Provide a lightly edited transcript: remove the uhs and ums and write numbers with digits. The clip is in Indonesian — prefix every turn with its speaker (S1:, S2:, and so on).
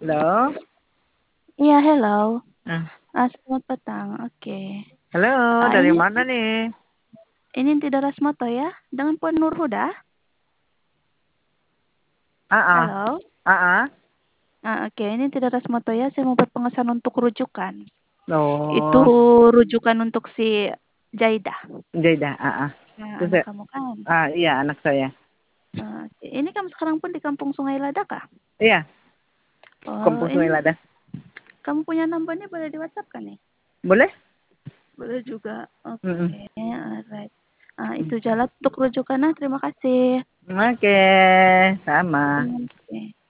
S1: Halo?
S2: Iya, hello.
S1: Ah,
S2: Selamat petang. Oke.
S1: halo, dari
S2: Ini
S1: mana nih?
S2: Tidak Rasmoto ya, dengan Puan Nurhuda.
S1: Ah, ah,
S2: Halo.
S1: ah, ah.
S2: Oke, ini tidak Rasmoto ya. Saya mau buat pengesahan untuk rujukan. Itu
S1: Oh,
S2: rujukan untuk si Jaidah.
S1: Jeda, ah, ah.
S2: Nah,
S1: Terus
S2: anak
S1: ya,
S2: kamu kan.
S1: iya anak saya.
S2: Oke. Ini kamu sekarang pun di Kampung Sungai Lada kah?
S1: Iya,
S2: Oh,
S1: Kampung Sungai
S2: ini
S1: Lada.
S2: kamu punya nomornya boleh di WhatsApp kan nih?
S1: Boleh?
S2: Boleh juga.
S1: Mm-mm.
S2: Oke, alright. Itu jalan untuk rujukan. Terima kasih.
S1: Oke, sama.
S2: Oke.